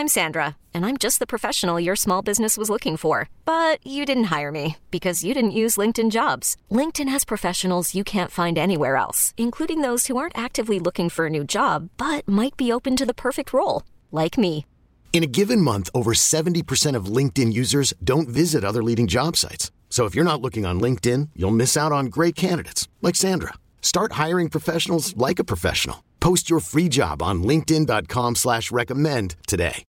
I'm Sandra, and I'm just the professional your small business was looking for. But you didn't hire me because you didn't use LinkedIn Jobs. LinkedIn has professionals you can't find anywhere else, including those who aren't actively looking for a new job, but might be open to the perfect role, like me. In a given month, over 70% of LinkedIn users don't visit other leading job sites. So if you're not looking on LinkedIn, you'll miss out on great candidates like Sandra. Start hiring professionals like a professional. Post your free job on linkedin.com/recommend today.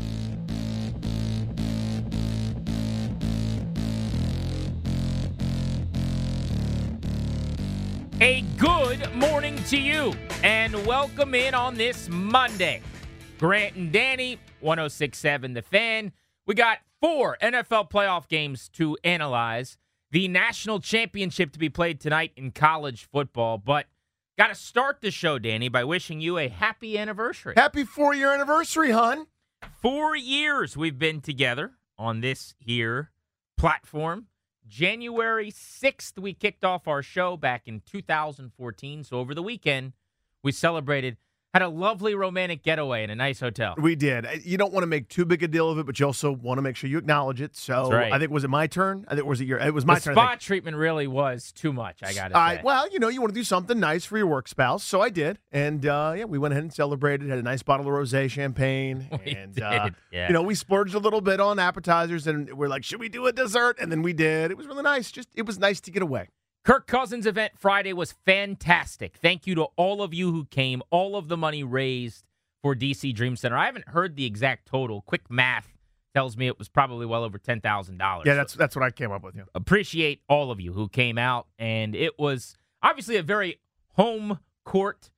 A good morning to you, and welcome in on this Monday. Grant and Danny, 106.7 The Fan. We got 4 NFL playoff games to analyze. The national championship to be played tonight in college football. But got to start the show, Danny, by wishing you a happy anniversary. Happy 4-year anniversary, hon. 4 years we've been together on this here platform. January 6th, we kicked off our show back in 2014. So over the weekend, we celebrated, had a lovely romantic getaway in a nice hotel. We did. You don't want to make too big a deal of it, but you also want to make sure you acknowledge it. So That's right. I think, was it my turn? It was my turn. The spa treatment really was too much, I got to say. Well, you want to do something nice for your work spouse. So I did. And, we went ahead and celebrated, had a nice bottle of rosé champagne. We splurged a little bit on appetizers, and we're like, should we do a dessert? And then we did. It was really nice. It was nice to get away. Kirk Cousins' event Friday was fantastic. Thank you to all of you who came. All of the money raised for DC Dream Center. I haven't heard the exact total. Quick math tells me it was probably well over $10,000. Yeah, that's what I came up with. Yeah. Appreciate all of you who came out, and it was obviously a very home court,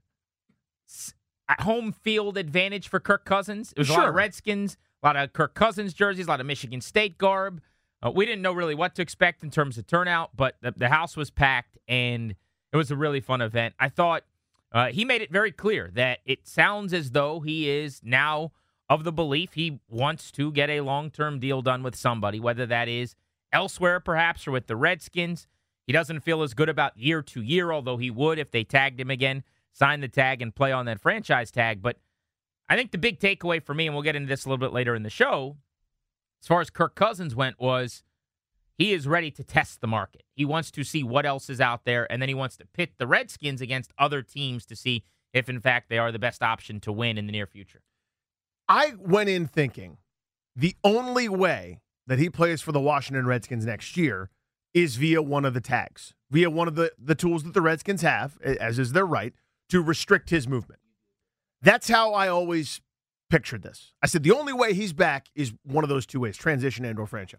home field advantage for Kirk Cousins. It was a lot of Redskins, a lot of Kirk Cousins jerseys, a lot of Michigan State garb. We didn't know really what to expect in terms of turnout, but the house was packed, and it was a really fun event. I thought he made it very clear that it sounds as though he is now of the belief he wants to get a long-term deal done with somebody, whether that is elsewhere perhaps or with the Redskins. He doesn't feel as good about year to year, although he would if they tagged him again, sign the tag and play on that franchise tag. But I think the big takeaway for me, and we'll get into this a little bit later in the show, as far as Kirk Cousins went, was he is ready to test the market. He wants to see what else is out there, and then he wants to pit the Redskins against other teams to see if, in fact, they are the best option to win in the near future. I went in thinking the only way that he plays for the Washington Redskins next year is via one of the tags, via one of the tools that the Redskins have, as is their right, to restrict his movement. That's how I always pictured this. I said the only way he's back is one of those two ways, transition and or franchise.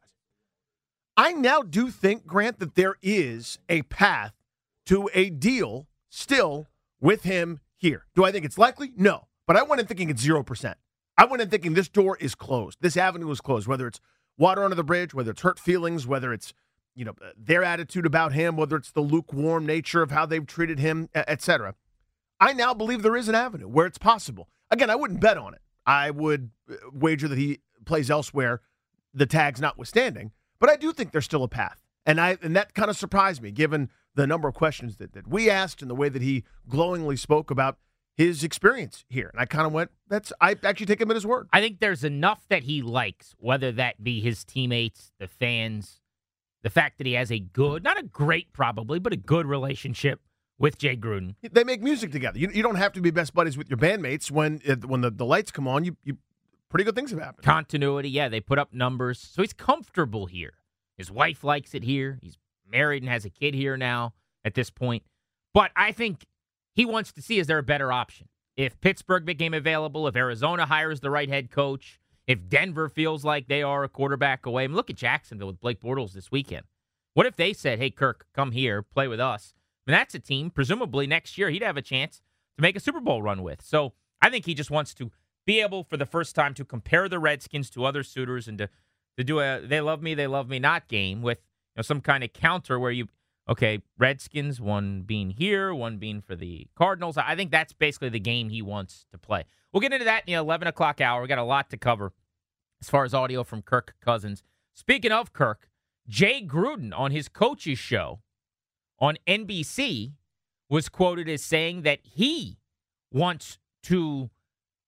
I now do think, Grant, that there is a path to a deal still with him here. Do I think it's likely? No. But I went in thinking it's 0%. I went in thinking this door is closed. This avenue is closed, whether it's water under the bridge, whether it's hurt feelings, whether it's their attitude about him, whether it's the lukewarm nature of how they've treated him, etc. I now believe there is an avenue where it's possible. Again, I wouldn't bet on it. I would wager that he plays elsewhere, the tags notwithstanding. But I do think there's still a path. And that kind of surprised me, given the number of questions that we asked and the way that he glowingly spoke about his experience here. And I kind of went, I actually take him at his word. I think there's enough that he likes, whether that be his teammates, the fans, the fact that he has a good, not a great probably, but a good relationship with Jay Gruden. They make music together. You don't have to be best buddies with your bandmates. When the lights come on, you pretty good things have happened. Continuity, yeah, they put up numbers. So he's comfortable here. His wife likes it here. He's married and has a kid here now at this point. But I think he wants to see, is there a better option? If Pittsburgh became available, if Arizona hires the right head coach, if Denver feels like they are a quarterback away. I mean, look at Jacksonville with Blake Bortles this weekend. What if they said, hey, Kirk, come here, play with us? I mean, that's a team, presumably next year, he'd have a chance to make a Super Bowl run with. So I think he just wants to be able, for the first time, to compare the Redskins to other suitors and to do a they love me not game with some kind of counter where Redskins, one being here, one being for the Cardinals. I think that's basically the game he wants to play. We'll get into that in the 11 o'clock hour. We got a lot to cover as far as audio from Kirk Cousins. Speaking of Kirk, Jay Gruden on his coach's show on NBC was quoted as saying that he wants to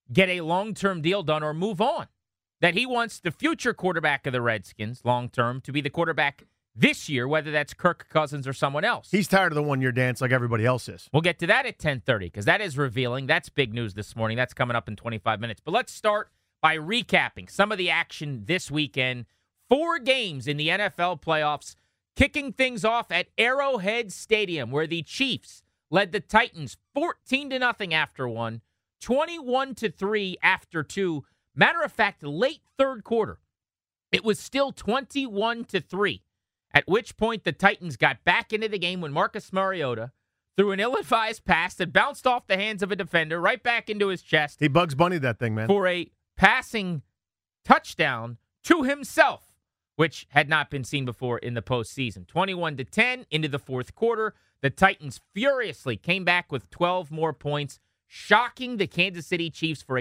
get a long-term deal done or move on. That he wants the future quarterback of the Redskins, long-term, to be the quarterback this year, whether that's Kirk Cousins or someone else. He's tired of the one-year dance like everybody else is. We'll get to that at 10:30 because that is revealing. That's big news this morning. That's coming up in 25 minutes. But let's start by recapping some of the action this weekend. 4 games in the NFL playoffs, kicking things off at Arrowhead Stadium, where the Chiefs led the Titans 14-0 after 1, 21-3 after 2. Matter of fact, late third quarter, it was still 21-3, at which point the Titans got back into the game when Marcus Mariota threw an ill-advised pass that bounced off the hands of a defender right back into his chest. He Bugs Bunny that thing, man. For a passing touchdown to himself, which had not been seen before in the postseason. 21-10 into the fourth quarter. The Titans furiously came back with 12 more points, shocking the Kansas City Chiefs for a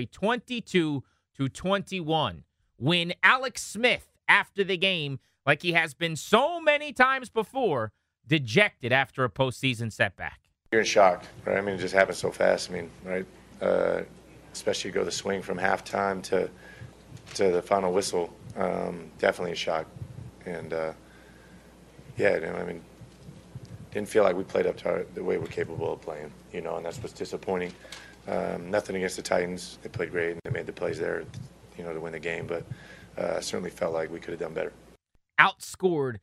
22-21 win. Alex Smith, after the game, like he has been so many times before, dejected after a postseason setback. You're in shock, right? I mean, it just happened so fast. I mean, right? Especially go the swing from halftime to the final whistle. Definitely a shock. And, I mean, didn't feel like we played up to the way we're capable of playing, and that's what's disappointing. Nothing against the Titans. They played great, and they made the plays there, to win the game. But certainly felt like we could have done better. Outscored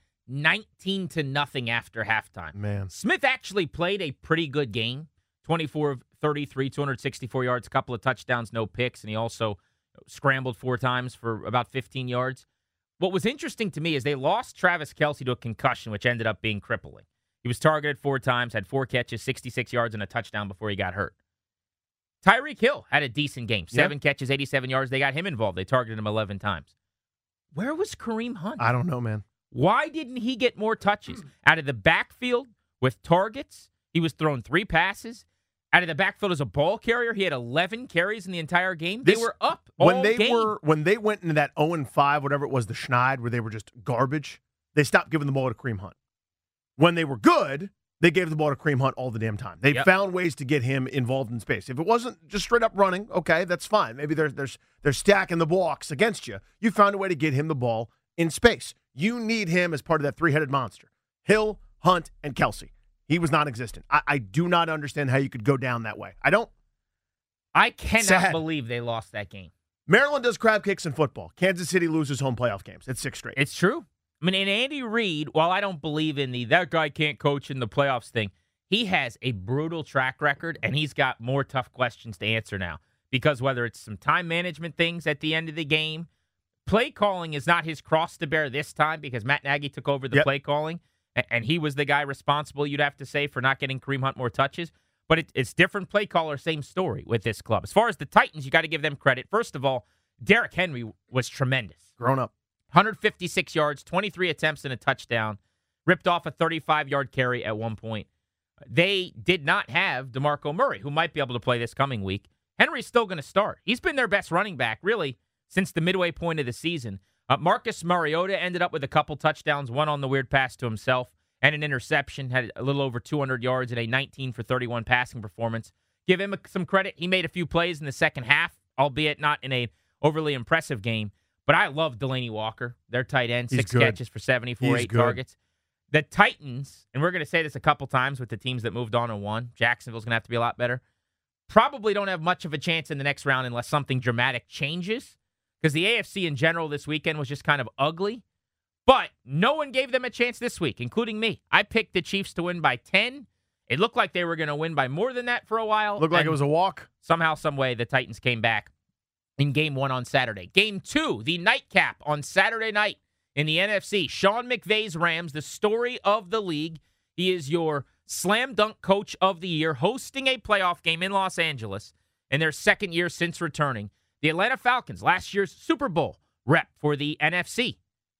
19-0 after halftime. Man. Smith actually played a pretty good game. 24 of 33, 264 yards, a couple of touchdowns, no picks, and he also scrambled 4 times for about 15 yards. What was interesting to me is they lost Travis Kelce to a concussion, which ended up being crippling. He was targeted 4 times, had 4 catches, 66 yards, and a touchdown before he got hurt. Tyreek Hill had a decent game. 7 catches, 87 yards. They got him involved. They targeted him 11 times. Where was Kareem Hunt? I don't know, man. Why didn't he get more touches? Out of the backfield with targets, he was throwing 3 passes. Out of the backfield as a ball carrier, he had 11 carries in the entire game. They were up all game. When they went into that 0-5, whatever it was, the Schneid, where they were just garbage, they stopped giving the ball to Kareem Hunt. When they were good, they gave the ball to Kareem Hunt all the damn time. They found ways to get him involved in space. If it wasn't just straight up running, okay, that's fine. Maybe they're stacking the blocks against you. You found a way to get him the ball in space. You need him as part of that 3-headed monster. Hill, Hunt, and Kelce. He was non-existent. I do not understand how you could go down that way. I don't. I cannot believe they lost that game. Maryland does crab kicks in football. Kansas City loses home playoff games. It's 6 straight. It's true. I mean, and Andy Reid, while I don't believe in that guy can't coach in the playoffs thing, he has a brutal track record, and he's got more tough questions to answer now. Because whether it's some time management things at the end of the game, play calling is not his cross to bear this time because Matt Nagy took over the play calling, and he was the guy responsible, you'd have to say, for not getting Kareem Hunt more touches. But it's different play caller, same story with this club. As far as the Titans, you got to give them credit. First of all, Derrick Henry was tremendous. Grown up. 156 yards, 23 attempts and a touchdown. Ripped off a 35-yard carry at one point. They did not have DeMarco Murray, who might be able to play this coming week. Henry's still going to start. He's been their best running back, really, since the midway point of the season. Marcus Mariota ended up with a couple touchdowns, one on the weird pass to himself, and an interception. Had a little over 200 yards in a 19-for-31 passing performance. Give him some credit. He made a few plays in the second half, albeit not in an overly impressive game. But I love Delaney Walker, their tight end, 6 catches for 74, 8 targets. The Titans, and we're going to say this a couple times with the teams that moved on and won, Jacksonville's going to have to be a lot better, probably don't have much of a chance in the next round unless something dramatic changes, because the AFC in general this weekend was just kind of ugly. But no one gave them a chance this week, including me. I picked the Chiefs to win by 10. It looked like they were going to win by more than that for a while. Looked like it was a walk. Somehow, some way, the Titans came back in Game 1 on Saturday. Game 2, the nightcap on Saturday night in the NFC. Sean McVay's Rams, the story of the league. He is your slam dunk coach of the year, hosting a playoff game in Los Angeles in their second year since returning. The Atlanta Falcons, last year's Super Bowl rep for the NFC.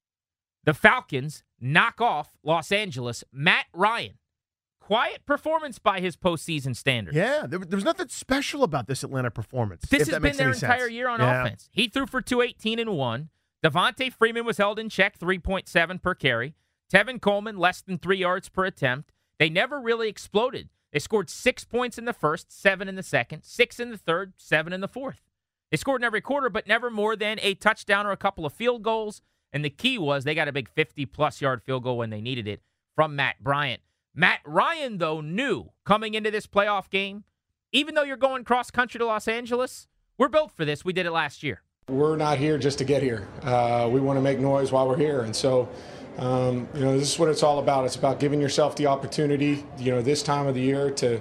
The Falcons knock off Los Angeles' Matt Ryan. Quiet performance by his postseason standards. Yeah, there was nothing special about this Atlanta performance. This has been their entire year on offense. He threw for 218 and 1. Devontae Freeman was held in check, 3.7 per carry. Tevin Coleman, less than 3 yards per attempt. They never really exploded. They scored 6 points in the first, 7 in the second, 6 in the third, 7 in the fourth. They scored in every quarter, but never more than a touchdown or a couple of field goals. And the key was they got a big 50-plus yard field goal when they needed it from Matt Bryant. Matt Ryan, though, knew coming into this playoff game, even though you're going cross-country to Los Angeles, we're built for this. We did it last year. We're not here just to get here. We want to make noise while we're here. And so, this is what it's all about. It's about giving yourself the opportunity, this time of the year to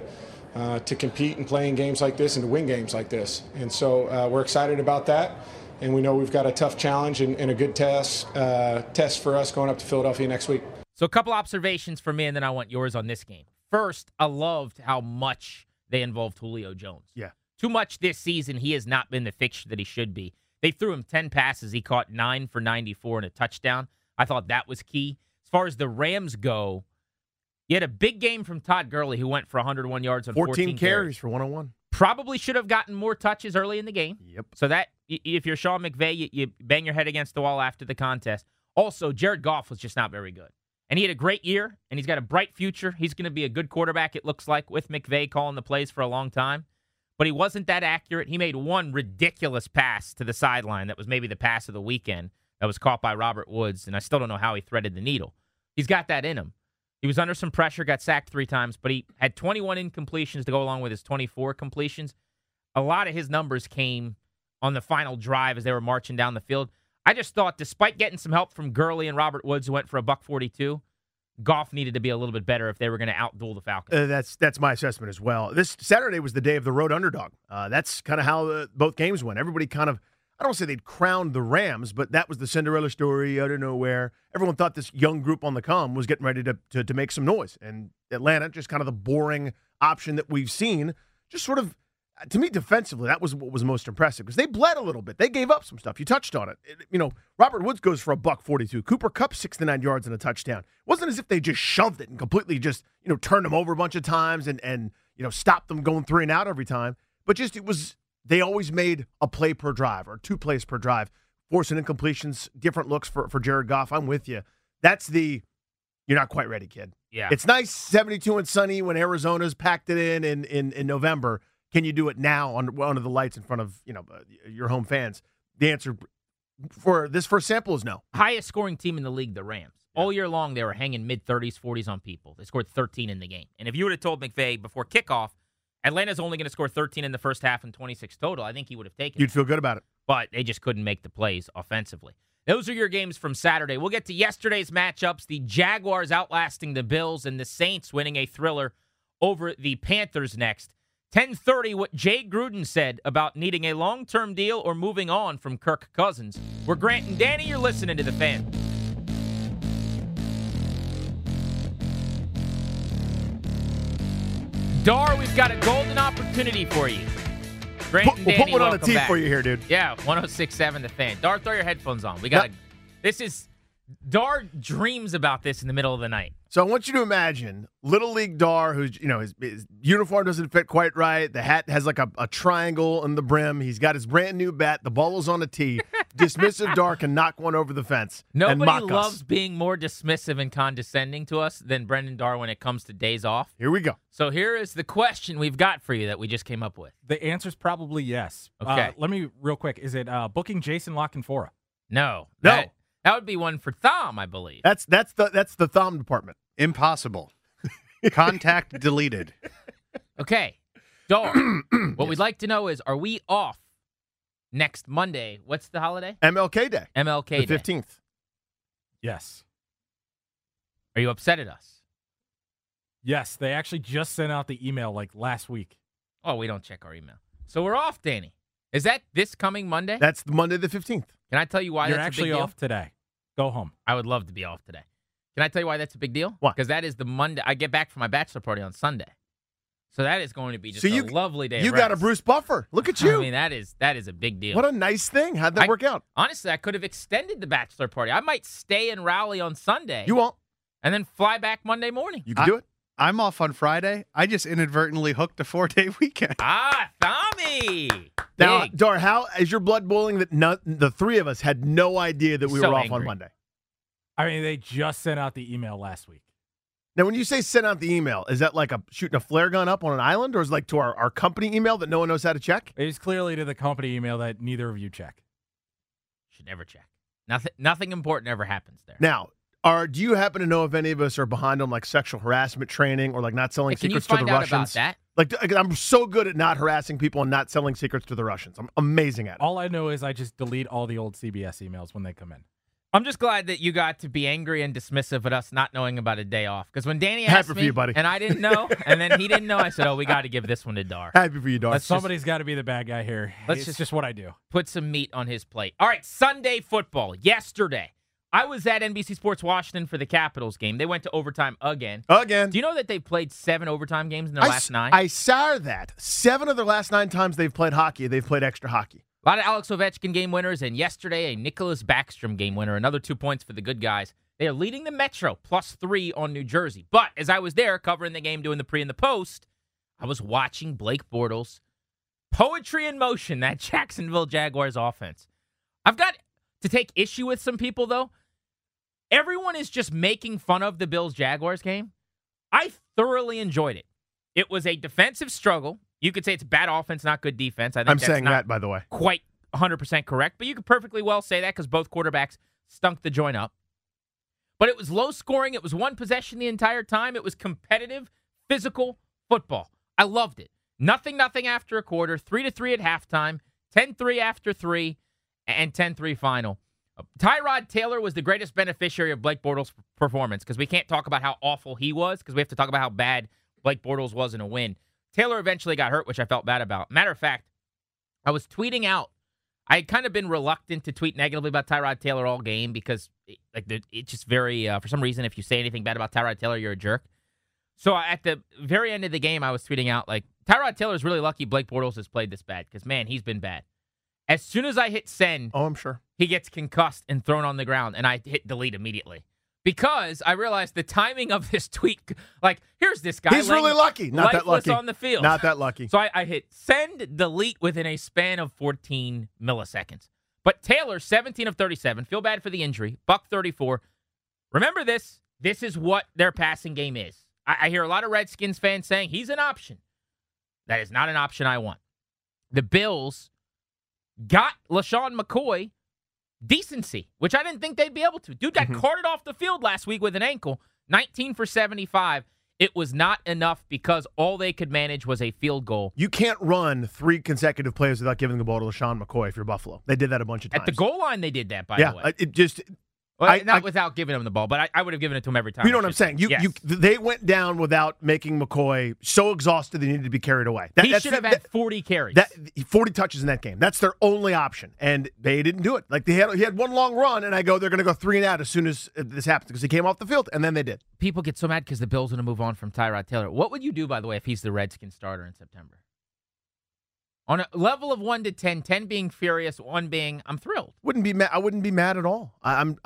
compete and play in games like this and to win games like this. And so we're excited about that. And we know we've got a tough challenge and a good test for us going up to Philadelphia next week. So a couple observations for me, and then I want yours on this game. First, I loved how much they involved Julio Jones. Yeah. Too much this season. He has not been the fixture that he should be. They threw him 10 passes. He caught 9 for 94 and a touchdown. I thought that was key. As far as the Rams go, you had a big game from Todd Gurley, who went for 101 yards on 14 carries for 101. Probably should have gotten more touches early in the game. Yep. So that, if you're Sean McVay, you bang your head against the wall after the contest. Also, Jared Goff was just not very good. And he had a great year, and he's got a bright future. He's going to be a good quarterback, it looks like, with McVay calling the plays for a long time. But he wasn't that accurate. He made one ridiculous pass to the sideline that was maybe the pass of the weekend that was caught by Robert Woods, and I still don't know how he threaded the needle. He's got that in him. He was under some pressure, got sacked 3 times, but he had 21 incompletions to go along with his 24 completions. A lot of his numbers came on the final drive as they were marching down the field. I just thought, despite getting some help from Gurley and Robert Woods, who went for $142, Goff needed to be a little bit better if they were going to outduel the Falcons. That's my assessment as well. This Saturday was the day of the road underdog. That's kind of how both games went. Everybody kind of, I don't want to say they'd crowned the Rams, but that was the Cinderella story out of nowhere. Everyone thought this young group on the come was getting ready to make some noise. And Atlanta, just kind of the boring option that we've seen, just sort of, to me, defensively, that was what was most impressive because they bled a little bit. They gave up some stuff. You touched on it. Robert Woods goes for $142. Cooper Kupp 69 yards and a touchdown. It wasn't as if they just shoved it and completely just turned them over a bunch of times and stopped them going 3 and out every time. But just they always made a play per drive or 2 plays per drive, forcing incompletions, different looks for Jared Goff. I'm with you. That's you're not quite ready, kid. Yeah, it's nice 72 and sunny when Arizona's packed it in November. Can you do it now under the lights in front of your home fans? The answer for this first sample is no. Highest scoring team in the league, the Rams. All year long, they were hanging mid-30s, 40s on people. They scored 13 in the game. And if you would have told McVay before kickoff, Atlanta's only going to score 13 in the first half and 26 total, I think he would have taken it. You'd feel good about it. But they just couldn't make the plays offensively. Those are your games from Saturday. We'll get to yesterday's matchups, the Jaguars outlasting the Bills and the Saints winning a thriller over the Panthers next. 10:30, what Jay Gruden said about needing a long-term deal or moving on from Kirk Cousins. We're Grant and Danny. You're listening to The Fan. Dar, we've got a golden opportunity for you. Grant and Danny, we'll put one on the welcome tee back. for you here, dude. Yeah, 106.7 The Fan. Dar, throw your headphones on. We got Dar dreams about this in the middle of the night. So I want you to imagine Little League Dar, who's, his uniform doesn't fit quite right. The hat has like a triangle in the brim. He's got his brand new bat. The ball is on a tee. Dismissive Dar can knock one over the fence. Nobody and mock loves us. being more dismissive and condescending to us than Brendan Dar when it comes to days off. Here we go. So here is the question we've got for you that we just came up with. The answer's probably yes. Okay. Let me, real quick, is it booking Jason La Canfora? No. No. That would be one for Thom, I believe. That's the thumb department. Impossible. Contact deleted. Okay. Dar, what we'd like to know is, are we off next Monday? What's the holiday? MLK Day. MLK The Day. 15th. Yes. Are you upset at us? Yes, they actually just sent out the email like last week. Oh, we don't check our email. So we're off, Danny. Is that this coming Monday? That's Monday the 15th. Can I tell you why You're that's actually a big deal? off today. Go home. I would love to be off today. Can I tell you why that's a big deal? Why? Because that is the Monday. I get back from my bachelor party on Sunday. So that is going to be just a lovely day. You of got a rest. Bruce Buffer. Look at you. I mean, that is a big deal. What a nice thing. How'd that work out? Honestly, I could have extended the bachelor party. I might stay in Raleigh on Sunday. You won't. And then fly back Monday morning. You can do it. I'm off on Friday. I just inadvertently hooked a 4-day weekend. Thommy! Now, Big. Dar, how is your blood boiling that the three of us had no idea that we So were off angry. on Monday? I mean, they just sent out the email last week. Now, when you say send out the email, is that like shooting a flare gun up on an island, or is it like to our company email that no one knows how to check? It is clearly to the company email that neither of you check. Should never check. Nothing important ever happens there. Now, do you happen to know if any of us are behind on like sexual harassment training or like not selling secrets to the Russians? Can you find out Like about that? I'm so good at not harassing people and not selling secrets to the Russians. I'm amazing at it. All I know is I just delete all the old CBS emails when they come in. I'm just glad that you got to be angry and dismissive at us not knowing about a day off. Because when Danny Happy asked for me, you, buddy. and I didn't know, and then he didn't know, I said, we got to give this one to Dar. Happy for you, Dar. Somebody's got to be the bad guy here. It's just what I do. Put some meat on his plate. All right, Sunday football. Yesterday, I was at NBC Sports Washington for the Capitals game. They went to overtime again. Do you know that they've played 7 overtime games in their last 9? I saw that. 7 of their last 9 times they've played hockey, they've played extra hockey. A lot of Alex Ovechkin game winners, and yesterday a Nicholas Backstrom game winner. Another 2 points for the good guys. They are leading the Metro, +3 on New Jersey. But as I was there covering the game, doing the pre and the post, I was watching Blake Bortles' poetry in motion, that Jacksonville Jaguars offense. I've got to take issue with some people, though. Everyone is just making fun of the Bills-Jaguars game. I thoroughly enjoyed it. It was a defensive struggle. You could say it's bad offense, not good defense. I think I'm that's saying not that, by the way. Quite 100% correct, but you could perfectly well say that because both quarterbacks stunk the joint up. But it was low scoring. It was one possession the entire time. It was competitive, physical football. I loved it. Nothing after a quarter, 3-3 at halftime, 10-3 after 3, and 10-3 final. Tyrod Taylor was the greatest beneficiary of Blake Bortles' performance because we can't talk about how awful he was because we have to talk about how bad Blake Bortles was in a win. Taylor eventually got hurt, which I felt bad about. Matter of fact, I was tweeting out. I had kind of been reluctant to tweet negatively about Tyrod Taylor all game because it's just very, for some reason, if you say anything bad about Tyrod Taylor, you're a jerk. So at the very end of the game, I was tweeting out, like, Tyrod Taylor's really lucky Blake Bortles has played this bad because, man, he's been bad. As soon as I hit send, I'm sure, he gets concussed and thrown on the ground, and I hit delete immediately. Because I realized the timing of this tweet, like, here's this guy. He's really lucky. Not that lucky. On the field. Not that lucky. So I hit send, delete within a span of 14 milliseconds. But Taylor, 17 of 37. Feel bad for the injury. $134. Remember this. This is what their passing game is. I hear a lot of Redskins fans saying he's an option. That is not an option I want. The Bills got LaShawn McCoy decency, which I didn't think they'd be able to. Dude got carted off the field last week with an ankle, 19 for 75. It was not enough because all they could manage was a field goal. You can't run 3 consecutive plays without giving the ball to LaShawn McCoy if you're Buffalo. They did that a bunch of times. At the goal line, they did that, by the way. It just... Well, without giving him the ball, but I would have given it to him every time. You know what I'm saying? They went down without making McCoy so exhausted they needed to be carried away. He should have had 40 carries. 40 touches in that game. That's their only option, and they didn't do it. Like he had one long run, and they're going to go 3 and out as soon as this happens because he came off the field, and then they did. People get so mad because the Bills are going to move on from Tyrod Taylor. What would you do, by the way, if he's the Redskins starter in September? On a level of 1 to 10, 10 being furious, 1 being I'm thrilled. Wouldn't be mad. I wouldn't be mad at all.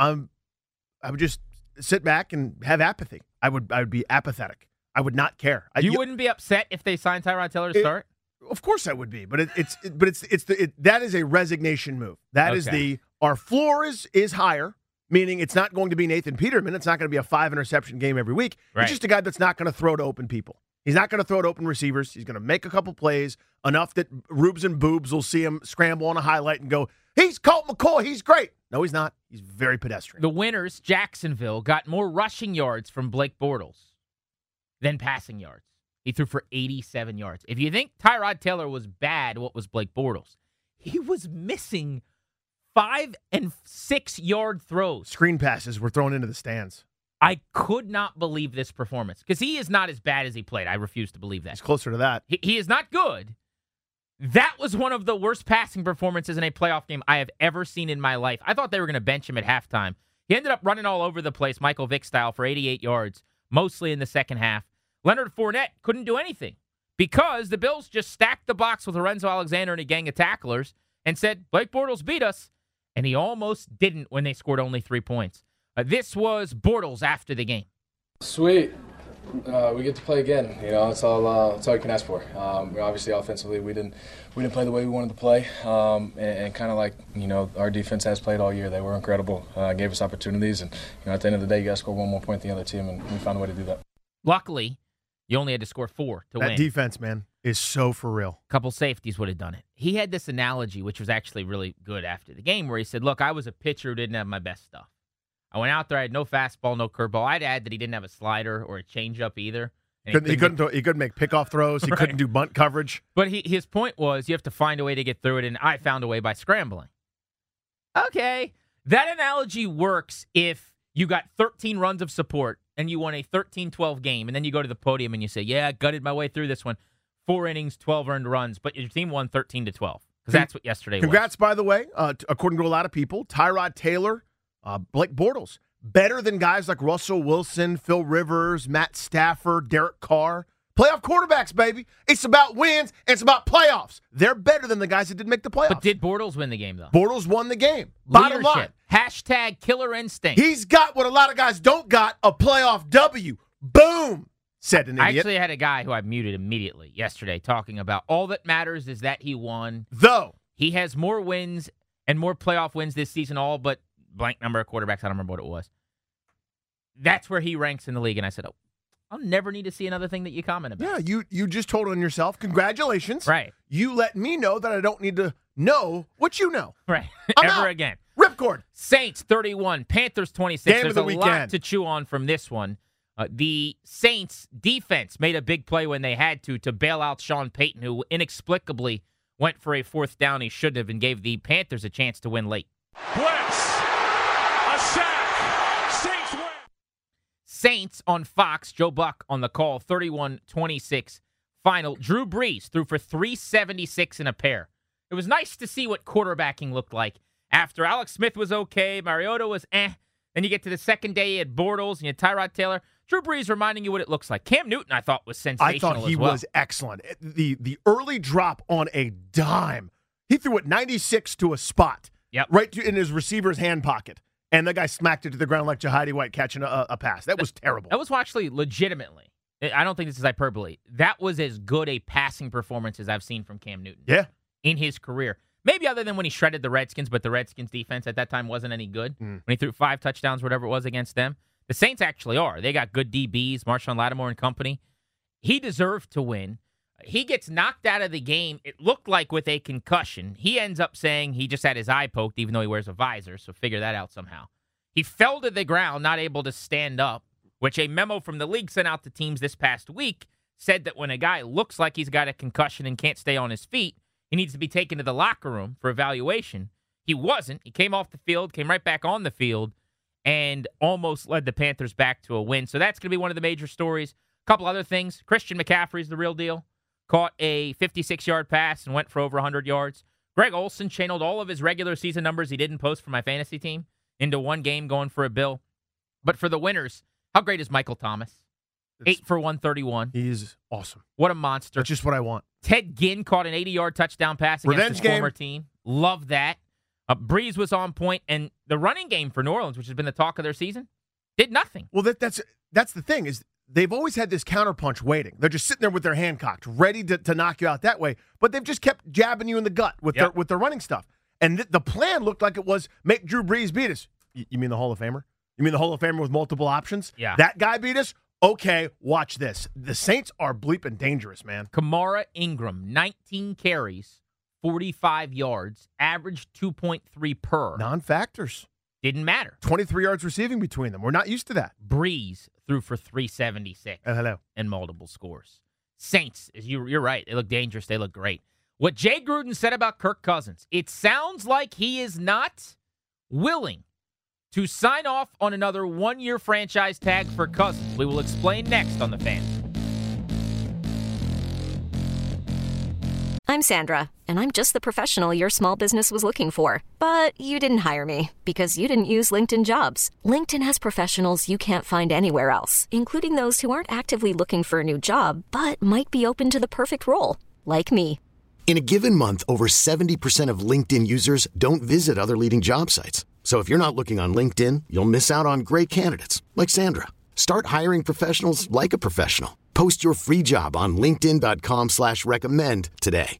I would just sit back and have apathy. I would be apathetic. I would not care. You wouldn't be upset if they signed Tyrod Taylor to start? Of course I would be, but that is a resignation move. That is our floor is higher, meaning it's not going to be Nathan Peterman. It's not going to be a 5 interception game every week. Right. It's just a guy that's not going to throw to open people. He's not going to throw to open receivers. He's going to make a couple plays enough that Rubes and Boobs will see him scramble on a highlight and go, he's Colt McCoy. He's great. No, he's not. He's very pedestrian. The winners, Jacksonville, got more rushing yards from Blake Bortles than passing yards. He threw for 87 yards. If you think Tyrod Taylor was bad, what was Blake Bortles? He was missing 5 and 6 yard throws. Screen passes were thrown into the stands. I could not believe this performance because he is not as bad as he played. I refuse to believe that. He's closer to that. He is not good. That was one of the worst passing performances in a playoff game I have ever seen in my life. I thought they were going to bench him at halftime. He ended up running all over the place, Michael Vick style, for 88 yards, mostly in the second half. Leonard Fournette couldn't do anything because the Bills just stacked the box with Lorenzo Alexander and a gang of tacklers and said, Blake Bortles beat us, and he almost didn't when they scored only 3 points. This was Bortles after the game. Sweet. We get to play again. You know, it's all you can ask for. Obviously, offensively, we didn't play the way we wanted to play, and kind of like our defense has played all year. They were incredible. Gave us opportunities, and at the end of the day, you got to score one more point than the other team, and we found a way to do that. Luckily, you only had to score 4 to win. That defense, man, is so for real. A couple safeties would have done it. He had this analogy, which was actually really good after the game, where he said, look, I was a pitcher who didn't have my best stuff. I went out there, I had no fastball, no curveball. I'd add that he didn't have a slider or a changeup either. He couldn't make pickoff throws. He couldn't do bunt coverage. But his point was you have to find a way to get through it, and I found a way by scrambling. Okay. That analogy works if you got 13 runs of support and you won a 13-12 game, and then you go to the podium and you say, yeah, I gutted my way through this one. 4 innings, 12 earned runs, but your team won 13-12 because that's what yesterday was. Congrats, by the way, according to a lot of people, Tyrod Taylor, Blake Bortles, better than guys like Russell Wilson, Phil Rivers, Matt Stafford, Derek Carr. Playoff quarterbacks, baby. It's about wins, and it's about playoffs. They're better than the guys that didn't make the playoffs. But did Bortles win the game, though? Bortles won the game. Bottom line. Hashtag killer instinct. He's got what a lot of guys don't got, a playoff W. Boom, said an idiot. I actually had a guy who I muted immediately yesterday talking about all that matters is that he won. Though he has more wins and more playoff wins this season, all but blank number of quarterbacks. I don't remember what it was. That's where he ranks in the league. And I said, I'll never need to see another thing that you comment about. Yeah, you just told on yourself. Congratulations. Right. You let me know that I don't need to know what you know. Right. I'm Ever out. again. Ripcord. Saints 31, Panthers 26. Game There's of the a weekend. lot to chew on from this one. The Saints defense made a big play when they had to bail out Sean Payton, who inexplicably went for a 4th down he shouldn't have and gave the Panthers a chance to win late. Blitz. A sack. Saints win. Saints on Fox, Joe Buck on the call, 31-26 final. Drew Brees threw for 376 in a pair. It was nice to see what quarterbacking looked like. After Alex Smith was okay, Mariota was then you get to the second day, you had Bortles and you had Tyrod Taylor. Drew Brees reminding you what it looks like. Cam Newton, I thought, was sensational. I thought he as well. was excellent. The early drop on a dime. He threw it 96 to a spot. Yep. Right in his receiver's hand pocket. And the guy smacked it to the ground like Jahidi White catching a pass. That was terrible. That was actually legitimately. I don't think this is hyperbole. That was as good a passing performance as I've seen from Cam Newton. Yeah. In his career. Maybe other than when he shredded the Redskins, but the Redskins defense at that time wasn't any good. When he threw 5 touchdowns, whatever it was against them. The Saints actually are. They got good DBs, Marshawn Lattimore and company. He deserved to win. He gets knocked out of the game, it looked like with a concussion. He ends up saying he just had his eye poked, even though he wears a visor, so figure that out somehow. He fell to the ground, not able to stand up, which a memo from the league sent out to teams this past week said that when a guy looks like he's got a concussion and can't stay on his feet, he needs to be taken to the locker room for evaluation. He wasn't. He came off the field, came right back on the field, and almost led the Panthers back to a win. So that's going to be one of the major stories. A couple other things. Christian McCaffrey's the real deal. Caught a 56-yard pass and went for over 100 yards. Greg Olsen channeled all of his regular season numbers he didn't post for my fantasy team into one game going for a bill. But for the winners, how great is Michael Thomas? 8 for 131. He's awesome. What a monster. That's just what I want. Ted Ginn caught an 80-yard touchdown pass against his former team. Love that. Breeze was on point, and the running game for New Orleans, which has been the talk of their season, did nothing. Well, that's the thing is they've always had this counterpunch waiting. They're just sitting there with their hand cocked, ready to knock you out that way. But they've just kept jabbing you in the gut with their running stuff. And the plan looked like it was make Drew Brees beat us. You mean the Hall of Famer? You mean the Hall of Famer with multiple options? Yeah. That guy beat us? Okay, watch this. The Saints are bleeping dangerous, man. Kamara Ingram, 19 carries, 45 yards, averaged 2.3 per. Non-factors. Didn't matter. 23 yards receiving between them. We're not used to that. Breeze threw for 376 and multiple scores. Saints, you're right. They look dangerous. They look great. What Jay Gruden said about Kirk Cousins, it sounds like he is not willing to sign off on another one-year franchise tag for Cousins. We will explain next on The Fan. I'm Sandra, and I'm just the professional your small business was looking for. But you didn't hire me because you didn't use LinkedIn Jobs. LinkedIn has professionals you can't find anywhere else, including those who aren't actively looking for a new job, but might be open to the perfect role, like me. In a given month, over 70% of LinkedIn users don't visit other leading job sites. So if you're not looking on LinkedIn, you'll miss out on great candidates like Sandra. Start hiring professionals like a professional. Post your free job on linkedin.com/recommend today.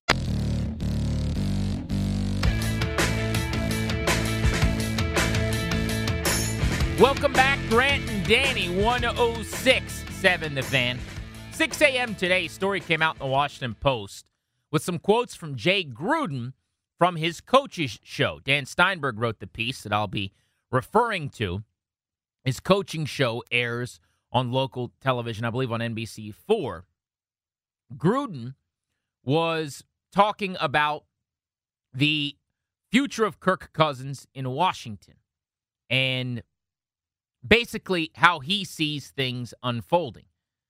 Welcome back, Grant and Danny, 106 97.7 The Fan. 6 a.m. today, story came out in the Washington Post with some quotes from Jay Gruden from his coach's show. Dan Steinberg wrote the piece that I'll be referring to. His coaching show airs on local television, I believe on NBC4. Gruden was talking about the future of Kirk Cousins in Washington and basically how he sees things unfolding.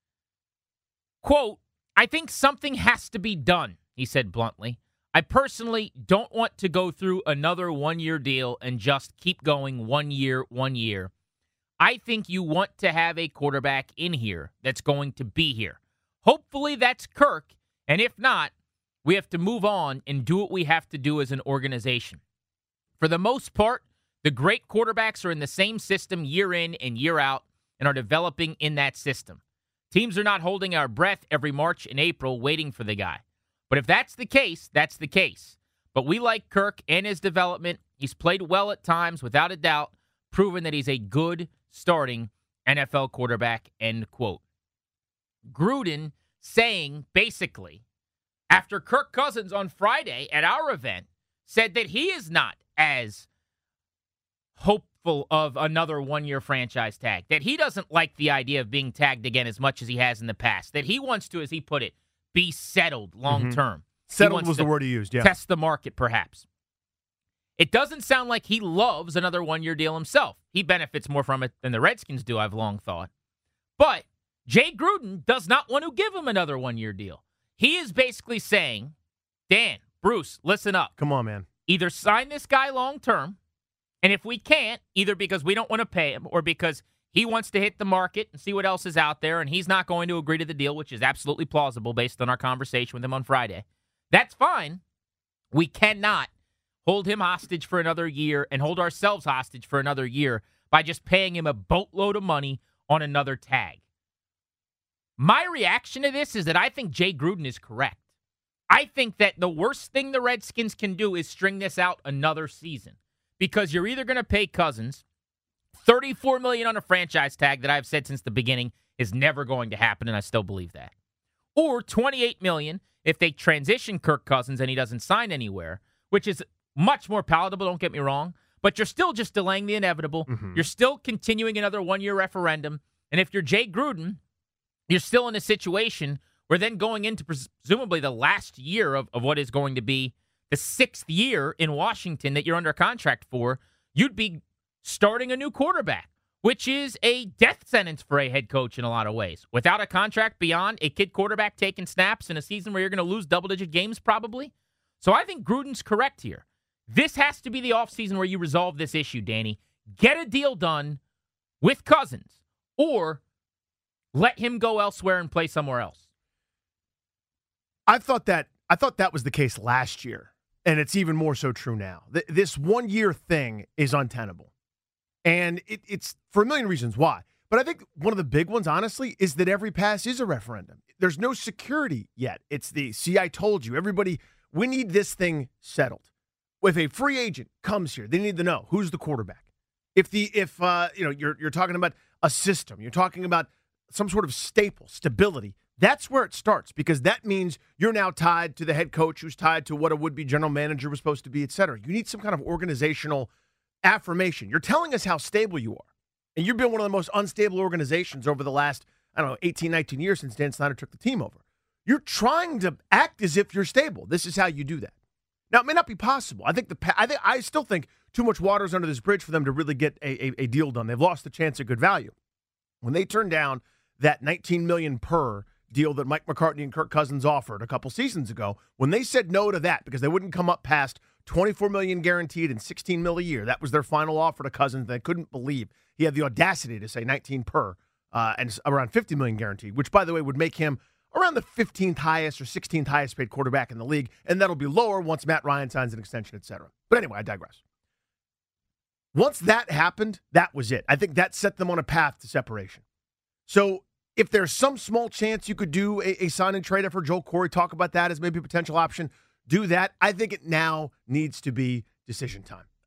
Quote, "I think something has to be done," he said bluntly. "I personally don't want to go through another one-year deal and just keep going 1 year, 1 year. I think you want to have a quarterback in here that's going to be here. Hopefully that's Kirk, and if not, we have to move on and do what we have to do as an organization. For the most part, the great quarterbacks are in the same system year in and year out and are developing in that system. Teams are not holding our breath every March and April waiting for the guy. But if that's the case, that's the case. But we like Kirk and his development. He's played well at times, without a doubt, proven that he's a good starting NFL quarterback," end quote. Gruden saying, basically, after Kirk Cousins on Friday at our event said that he is not as hopeful of another one-year franchise tag, that he doesn't like the idea of being tagged again as much as he has in the past, that he wants to, as he put it, be settled long-term. Settled was the word he used, yeah. Test the market, perhaps. It doesn't sound like he loves another one-year deal himself. He benefits more from it than the Redskins do, I've long thought. But Jay Gruden does not want to give him another one-year deal. He is basically saying, Dan, Bruce, listen up. Come on, man. Either sign this guy long-term, and if we can't, either because we don't want to pay him or because he wants to hit the market and see what else is out there, and he's not going to agree to the deal, which is absolutely plausible based on our conversation with him on Friday. That's fine. We cannot hold him hostage for another year and hold ourselves hostage for another year by just paying him a boatload of money on another tag. My reaction to this is that I think Jay Gruden is correct. I think that the worst thing the Redskins can do is string this out another season, because you're either going to pay Cousins $34 million on a franchise tag that I've said since the beginning is never going to happen, and I still believe that, or $28 million if they transition Kirk Cousins and he doesn't sign anywhere, which is much more palatable, don't get me wrong, but you're still just delaying the inevitable. Mm-hmm. You're still continuing another one-year referendum, and if you're Jay Gruden, you're still in a situation where then going into presumably the last year of what is going to be the 6th year in Washington that you're under contract for, you'd be starting a new quarterback, which is a death sentence for a head coach in a lot of ways. Without a contract beyond a kid quarterback taking snaps in a season where you're going to lose double-digit games probably. So I think Gruden's correct here. This has to be the offseason where you resolve this issue, Danny. Get a deal done with Cousins, or let him go elsewhere and play somewhere else. I thought that was the case last year, and it's even more so true now. This one-year thing is untenable, and it's for a million reasons why. But I think one of the big ones, honestly, is that every pass is a referendum. There's no security yet. It's the, see, I told you. Everybody, we need this thing settled. If a free agent comes here, they need to know who's the quarterback. If you're talking about a system, you're talking about some sort of stability. That's where it starts, because that means you're now tied to the head coach, who's tied to what a would-be general manager was supposed to be, et cetera. You need some kind of organizational affirmation. You're telling us how stable you are, and you've been one of the most unstable organizations over the last, 18, 19 years since Dan Snyder took the team over. You're trying to act as if you're stable. This is how you do that. Now, it may not be possible. I still think too much water's under this bridge for them to really get a deal done. They've lost the chance at good value. When they turned down that $19 million per deal that Mike McCartney and Kirk Cousins offered a couple seasons ago, when they said no to that because they wouldn't come up past $24 million guaranteed and $16 million a year, that was their final offer to Cousins. They couldn't believe he had the audacity to say 19 per and around $50 million guaranteed, which, by the way, would make him around the 15th highest or 16th highest paid quarterback in the league, and that'll be lower once Matt Ryan signs an extension, et cetera. But anyway, I digress. Once that happened, that was it. I think that set them on a path to separation. So if there's some small chance you could do a sign and trade for Joel Corey, talk about that as maybe a potential option, do that. I think it now needs to be decision time.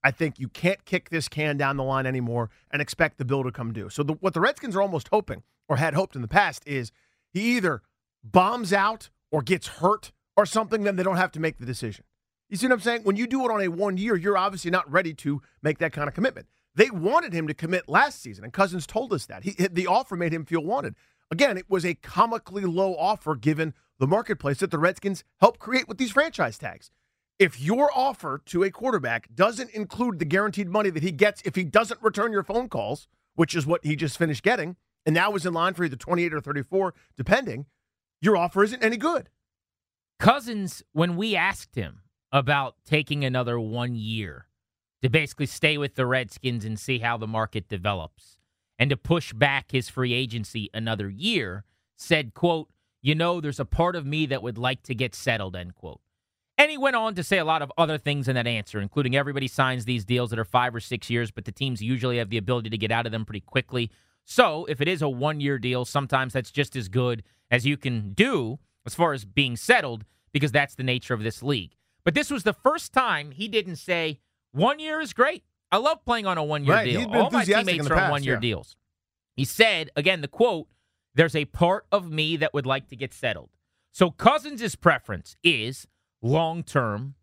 I think you can't kick this can down the line anymore and expect the bill to come due. So what the Redskins are almost hoping, or had hoped in the past, is he either bombs out or gets hurt or something, then they don't have to make the decision. You see what I'm saying? When you do it on a 1 year, you're obviously not ready to make that kind of commitment. They wanted him to commit last season, and Cousins told us that. The offer made him feel wanted. Again, it was a comically low offer given the marketplace that the Redskins helped create with these franchise tags. If your offer to a quarterback doesn't include the guaranteed money that he gets if he doesn't return your phone calls, which is what he just finished getting, and now is in line for either 28 or 34, depending, your offer isn't any good. Cousins, when we asked him about taking another 1 year to basically stay with the Redskins and see how the market develops and to push back his free agency another year, said, quote, there's a part of me that would like to get settled, end quote. And he went on to say a lot of other things in that answer, including everybody signs these deals that are 5 or 6 years, but the teams usually have the ability to get out of them pretty quickly. So if it is a 1 year deal, sometimes that's just as good as you can do as far as being settled, because that's the nature of this league. But this was the first time he didn't say, 1 year is great. I love playing on a 1 year deal. All my teammates are on 1 year deals. He said, again, the quote, there's a part of me that would like to get settled. So Cousins' preference is long-term,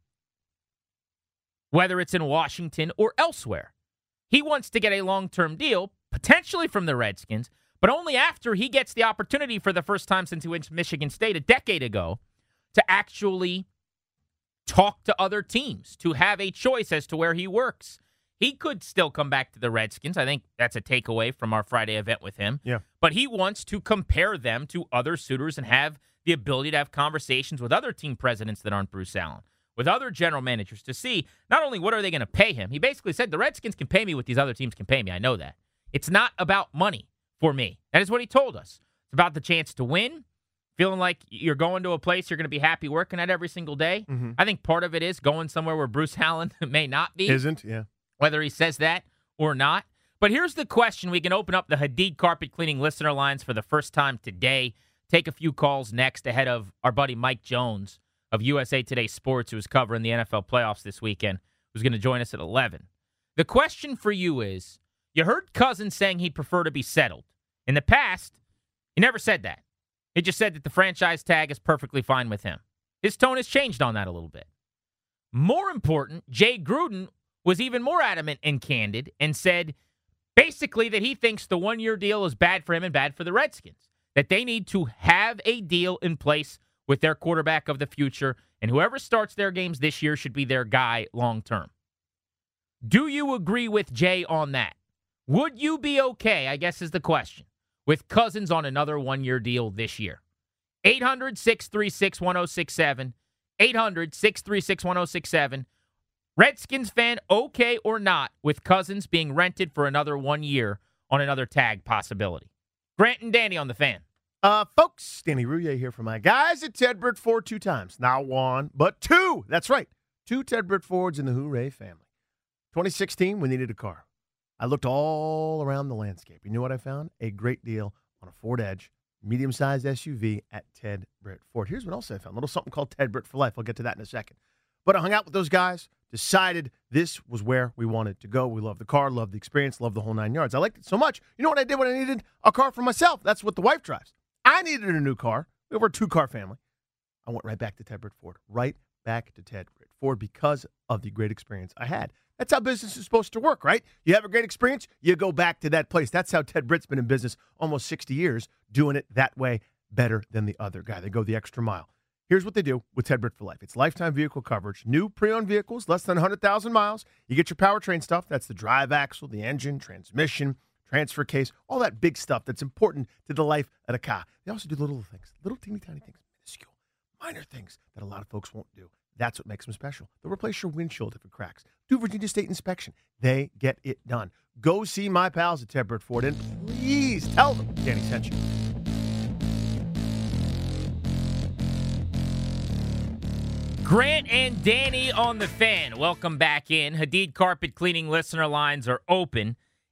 whether it's in Washington or elsewhere. He wants to get a long-term deal, potentially from the Redskins, but only after he gets the opportunity for the first time since he went to Michigan State a decade ago to actually talk to other teams, to have a choice as to where he works. He could still come back to the Redskins. I think that's a takeaway from our Friday event with him. Yeah. But he wants to compare them to other suitors and have the ability to have conversations with other team presidents that aren't Bruce Allen, with other general managers to see not only what are they going to pay him. He basically said the Redskins can pay me what these other teams can pay me. I know that. It's not about money for me. That is what he told us. It's about the chance to win, feeling like you're going to a place you're going to be happy working at every single day. Mm-hmm. I think part of it is going somewhere where Bruce Allen may not be. Isn't, yeah. Whether he says that or not. But here's the question. We can open up the Hadid Carpet Cleaning listener lines for the first time today. Take a few calls next ahead of our buddy Mike Jones of USA Today Sports, who is covering the NFL playoffs this weekend, who's going to join us at 11. The question for you is, you heard Cousins saying he'd prefer to be settled. In the past, he never said that. He just said that the franchise tag is perfectly fine with him. His tone has changed on that a little bit. More important, Jay Gruden was even more adamant and candid and said basically that he thinks the 1 year deal is bad for him and bad for the Redskins, that they need to have a deal in place with their quarterback of the future, and whoever starts their games this year should be their guy long term. Do you agree with Jay on that? Would you be okay, I guess is the question, with Cousins on another 1 year deal this year? 800-636-1067, 800-636-1067. Redskins fan, okay or not, with Cousins being rented for another 1 year on another tag possibility? Grant and Danny on the Fan. Folks, Danny Rouillet here for my guys at Ted Britt Ford 2 times. Not one, but 2. That's right. 2 Ted Britt Fords in the Hooray family. 2016, we needed a car. I looked all around the landscape. You know what I found? A great deal on a Ford Edge, medium-sized SUV at Ted Britt Ford. Here's what else I found. A little something called Ted Britt for life. I'll get to that in a second. But I hung out with those guys, decided this was where we wanted to go. We love the car, love the experience, love the whole 9 yards. I liked it so much. You know what I did when I needed a car for myself? That's what the wife drives. I needed a new car. We were a 2-car family. I went right back to Ted Britt Ford. Right back to Ted Britt Ford because of the great experience I had. That's how business is supposed to work, right? You have a great experience, you go back to that place. That's how Ted Britt's been in business almost 60 years, doing it that way better than the other guy. They go the extra mile. Here's what they do with Ted Britt for life. It's lifetime vehicle coverage, new pre-owned vehicles, less than 100,000 miles. You get your powertrain stuff. That's the drive axle, the engine, transmission, transfer case, all that big stuff that's important to the life of a car. They also do little things, little teeny tiny things, minuscule, minor things that a lot of folks won't do. That's what makes them special. They'll replace your windshield if it cracks. Do Virginia State inspection. They get it done. Go see my pals at Ted Britt Ford, and please tell them Danny sent you. Grant and Danny on the Fan. Welcome back in. Hadid Carpet Cleaning listener lines are open.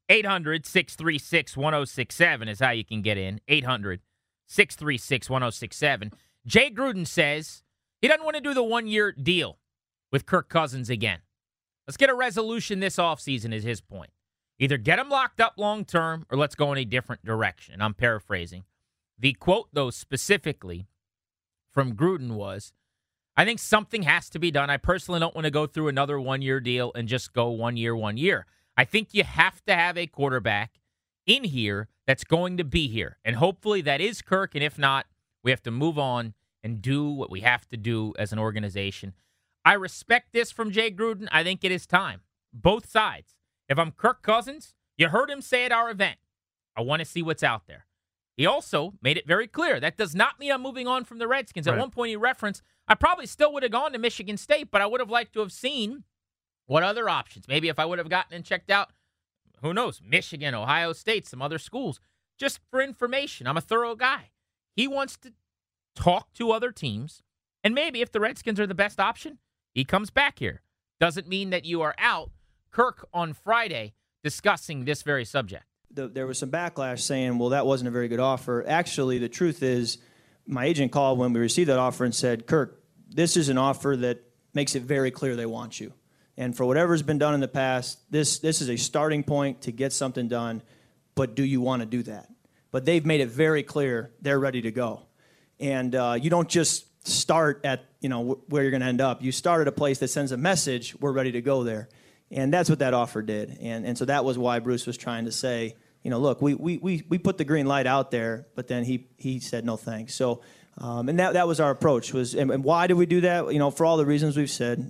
800-636-1067 is how you can get in. 800-636-1067. Jay Gruden says he doesn't want to do the 1 year deal with Kirk Cousins again. Let's get a resolution this offseason is his point. Either get him locked up long term or let's go in a different direction. And I'm paraphrasing. The quote, though, specifically from Gruden was, I think something has to be done. I personally don't want to go through another one-year deal and just go 1 year, 1 year. I think you have to have a quarterback in here that's going to be here. And hopefully that is Kirk. And if not, we have to move on and do what we have to do as an organization. I respect this from Jay Gruden. I think it is time. Both sides. If I'm Kirk Cousins, you heard him say at our event, I want to see what's out there. He also made it very clear. That does not mean I'm moving on from the Redskins. At one point he referenced, I probably still would have gone to Michigan State, but I would have liked to have seen what other options. Maybe if I would have gotten and checked out, who knows, Michigan, Ohio State, some other schools. Just for information. I'm a thorough guy. He wants to talk to other teams, and maybe if the Redskins are the best option, he comes back here. Doesn't mean that you are out. Kirk on Friday discussing this very subject. There was some backlash saying, well, that wasn't a very good offer. Actually, the truth is my agent called when we received that offer and said, Kirk, this is an offer that makes it very clear they want you. And for whatever's been done in the past, this is a starting point to get something done, but do you want to do that? But they've made it very clear they're ready to go. And you don't just start at where you're going to end up. You start at a place that sends a message, we're ready to go there. And that's what that offer did. And so that was why Bruce was trying to say, look, we put the green light out there, but then he said no thanks. So and that was our approach. And why did we do that? For all the reasons we've said.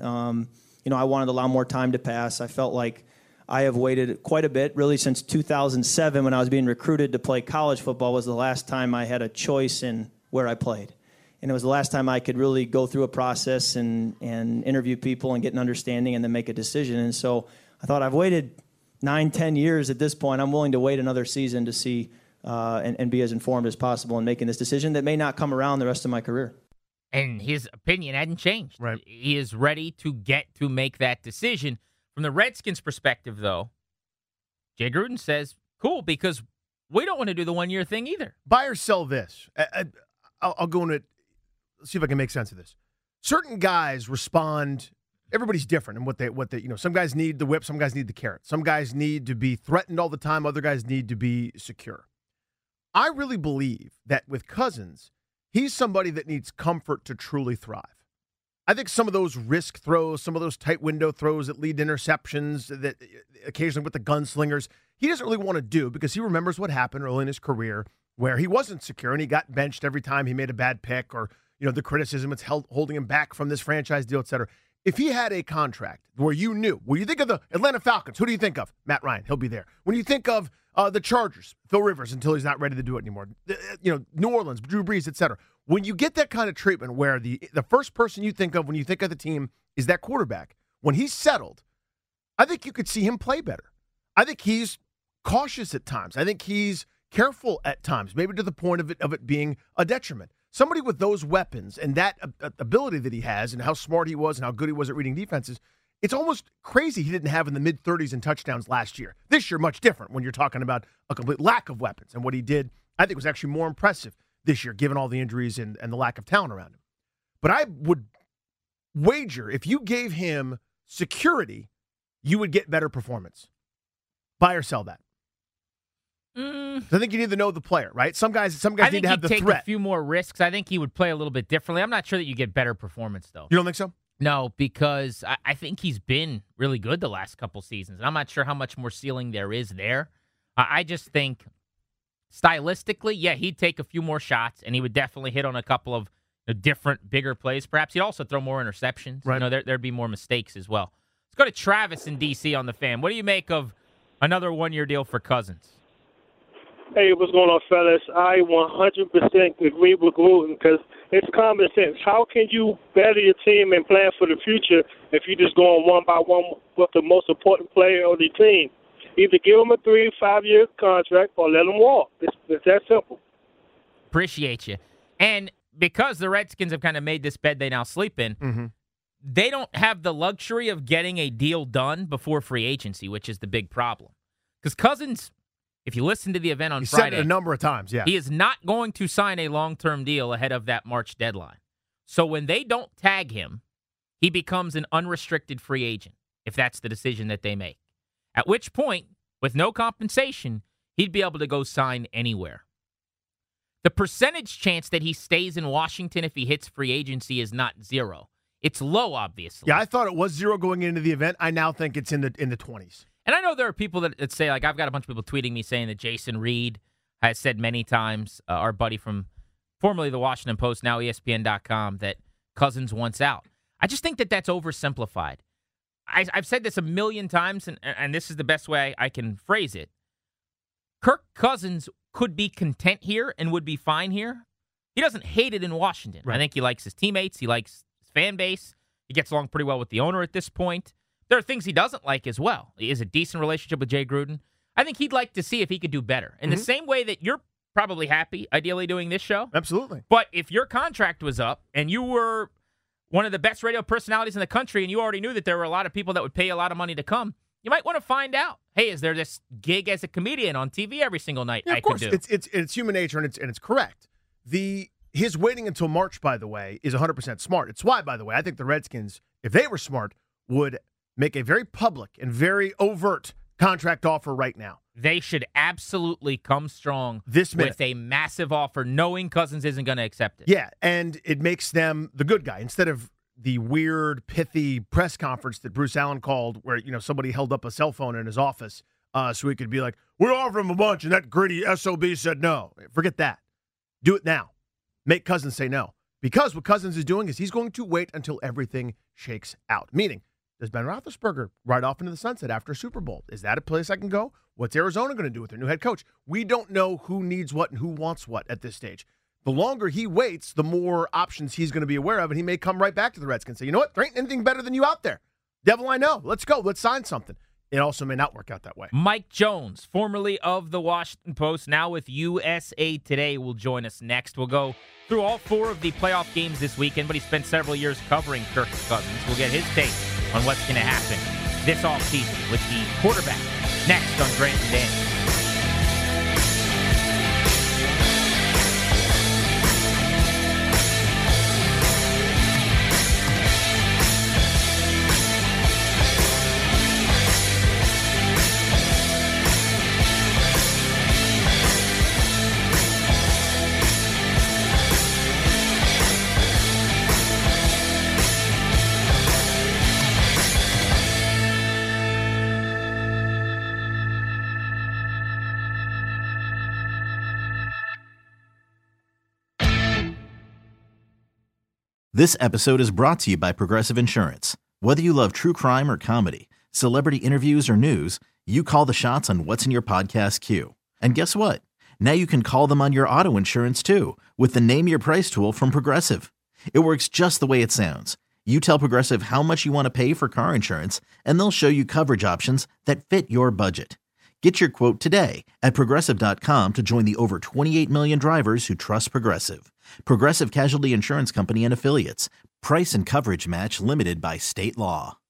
I wanted to allow more time to pass. I felt like I have waited quite a bit, really since 2007 when I was being recruited to play college football was the last time I had a choice in where I played. And it was the last time I could really go through a process and interview people and get an understanding and then make a decision. And so I thought I've waited 9-10 years at this point. I'm willing to wait another season to see and be as informed as possible in making this decision that may not come around the rest of my career. And his opinion hadn't changed. Right. He is ready to get to make that decision. From the Redskins' perspective, though, Jay Gruden says, cool, because we don't want to do the 1 year thing either. Buy or sell this. I'll go into it. Let's see if I can make sense of this. Certain guys respond. Everybody's different in what they. Some guys need the whip. Some guys need the carrot. Some guys need to be threatened all the time. Other guys need to be secure. I really believe that with Cousins, he's somebody that needs comfort to truly thrive. I think some of those risk throws, some of those tight window throws that lead to interceptions, that occasionally with the gunslingers, he doesn't really want to do because he remembers what happened early in his career where he wasn't secure and he got benched every time he made a bad pick or the criticism it's holding him back from this franchise deal, et cetera. If he had a contract where you knew, when you think of the Atlanta Falcons, who do you think of? Matt Ryan, he'll be there. When you think of the Chargers, Phil Rivers, until he's not ready to do it anymore. New Orleans, Drew Brees, et cetera. When you get that kind of treatment where the first person you think of when you think of the team is that quarterback, when he's settled, I think you could see him play better. I think he's cautious at times. I think he's careful at times, maybe to the point of it being a detriment. Somebody with those weapons and that ability that he has and how smart he was and how good he was at reading defenses, it's almost crazy he didn't have in the mid-30s in touchdowns last year. This year, much different when you're talking about a complete lack of weapons. And what he did, I think, was actually more impressive this year, given all the injuries and the lack of talent around him. But I would wager if you gave him security, you would get better performance. Buy or sell that. I think you need to know the player, right? Some guys need to have the threat. I think he'd take a few more risks. I think he would play a little bit differently. I'm not sure that you get better performance, though. You don't think so? No, because I think he's been really good the last couple seasons. And I'm not sure how much more ceiling there is there. I just think stylistically, yeah, he'd take a few more shots, and he would definitely hit on a couple of different, bigger plays. Perhaps he'd also throw more interceptions. Right. There'd be more mistakes as well. Let's go to Travis in D.C. on the Fan. What do you make of another one-year deal for Cousins? Hey, what's going on, fellas? I 100% agree with Gruden because it's common sense. How can you better your team and plan for the future if you just go on one by one with the most important player on the team? Either give him a 3-5-year contract or let him walk. It's that simple. Appreciate you. And because the Redskins have kind of made this bed they now sleep in, they don't have the luxury of getting a deal done before free agency, which is the big problem. Because Cousins, if you listen to the event on Friday, said it a number of times, yeah. He is not going to sign a long-term deal ahead of that March deadline. So when they don't tag him, he becomes an unrestricted free agent. if that's the decision that they make. At which point, with no compensation, he'd be able to go sign anywhere. The percentage chance that he stays in Washington if he hits free agency is not zero. It's low, obviously. Yeah, I thought it was zero going into the event. I now think it's in the 20s. And I know there are people that say, like, I've got a bunch of people tweeting me saying that Jason Reed has said many times, our buddy from formerly the Washington Post, now ESPN.com, that Cousins wants out. I just think that that's oversimplified. I've said this a million times, and this is the best way I can phrase it. Kirk Cousins could be content here and would be fine here. He doesn't hate it in Washington. Right. I think he likes his teammates. He likes his fan base. He gets along pretty well with the owner at this point. There are things he doesn't like as well. He has a decent relationship with Jay Gruden. I think he'd like to see if he could do better. In the same way that you're probably happy, ideally, doing this show. Absolutely. But if your contract was up and you were one of the best radio personalities in the country and you already knew that there were a lot of people that would pay a lot of money to come, you might want to find out, hey, is there this gig as a comedian on TV every single night I could do? It's human nature, and it's correct. His waiting until March, by the way, is 100% smart. It's why, by the way, I think the Redskins, if they were smart, would make a very public and very overt contract offer right now. They should absolutely come strong this minute with a massive offer, knowing Cousins isn't going to accept it. Yeah, and it makes them the good guy instead of the weird, pithy press conference that Bruce Allen called where, somebody held up a cell phone in his office so he could be like, we're offering him a bunch, and that gritty SOB said no. Forget that. Do it now. Make Cousins say no. Because what Cousins is doing is he's going to wait until everything shakes out. Meaning, does Ben Roethlisberger ride off into the sunset after a Super Bowl? Is that a place I can go? What's Arizona going to do with their new head coach? We don't know who needs what and who wants what at this stage. The longer he waits, the more options he's going to be aware of, and he may come right back to the Redskins and say, you know what? There ain't anything better than you out there. Devil I know. Let's go. Let's sign something. It also may not work out that way. Mike Jones, formerly of the Washington Post, now with USA Today, will join us next. We'll go through all 4 of the playoff games this weekend, but he spent several years covering Kirk Cousins. We'll get his take on what's going to happen this offseason with the quarterback next on Grant and Dan. This episode is brought to you by Progressive Insurance. Whether you love true crime or comedy, celebrity interviews or news, you call the shots on what's in your podcast queue. And guess what? Now you can call them on your auto insurance too with the Name Your Price tool from Progressive. It works just the way it sounds. You tell Progressive how much you want to pay for car insurance, and they'll show you coverage options that fit your budget. Get your quote today at Progressive.com to join the over 28 million drivers who trust Progressive. Progressive Casualty Insurance Company and Affiliates. Price and coverage match limited by state law.